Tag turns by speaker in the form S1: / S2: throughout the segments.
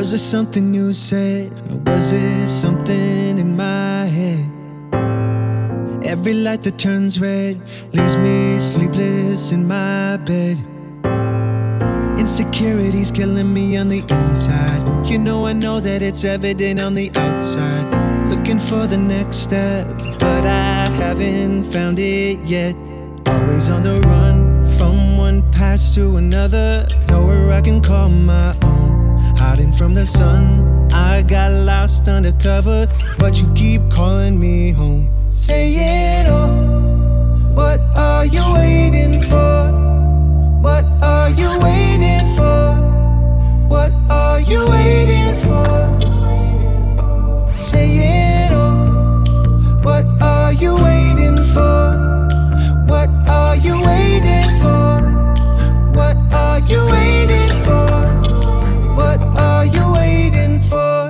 S1: Was it something you said, or was it something in my head? Every light that turns red leaves me sleepless in my bed. Insecurity's killing me on the inside. You know, I know that it's evident on the outside. Looking for the next step, but I haven't found it yet. Always on the run, from one past to another. Nowhere I can call my own. Hiding from the sun, I got lost undercover, but you keep calling me home. Saying, oh, what are you waiting for? What are you waiting for? What are you waiting for? Saying, oh, what are you waiting for? What are you waiting for? What are you waiting for? What are you waiting for?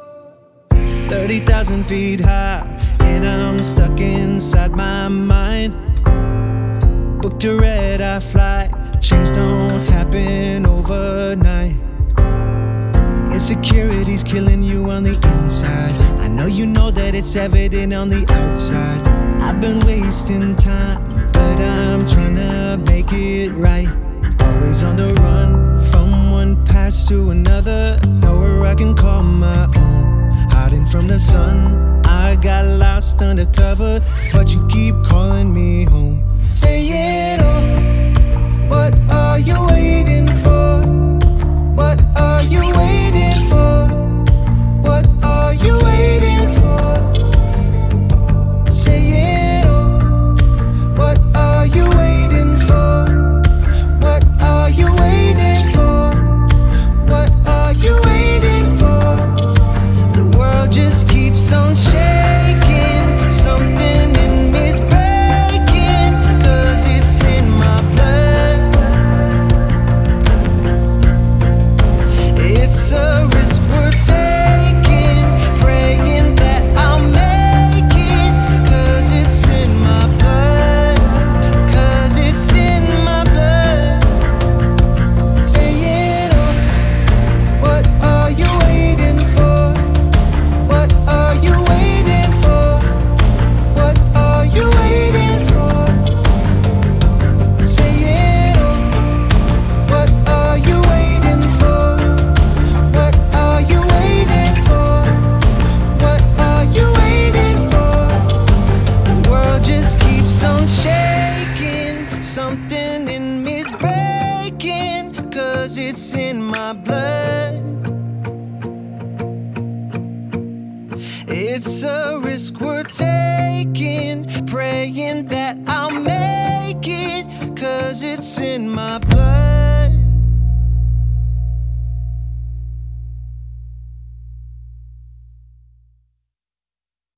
S1: 30,000 feet high, and I'm stuck inside my mind. Booked a red-eye flight, change don't happen overnight. Insecurity's killing you on the inside. I know you know that it's evident on the outside. I've been wasting time, but I'm trying to make it right. Always on the run, from one past to another. Nowhere I can call my own. Hiding from the sun, I got lost undercover, but you keep calling me home. Saying, oh, what are you waiting for? What are you waiting for? What are you waiting for? Saying, oh, what are you waiting for? What are you waiting for? What are you waiting for? The world just keeps on shaking. Something in me's breaking, 'cause it's in my blood. It's a risk we're taking, praying that I'll make it, 'cause it's in my blood, 'cause it's in my blood. Saying, oh, what are you waiting for? What are you waiting for? What are you waiting for? Saying, oh, what are you waiting for? What are you waiting for? What are you waiting for? The world just keeps on shaking. Something in me's breaking, 'cause it's in my blood. It's a risk we're taking, praying that I'll make it, 'cause it's in my blood.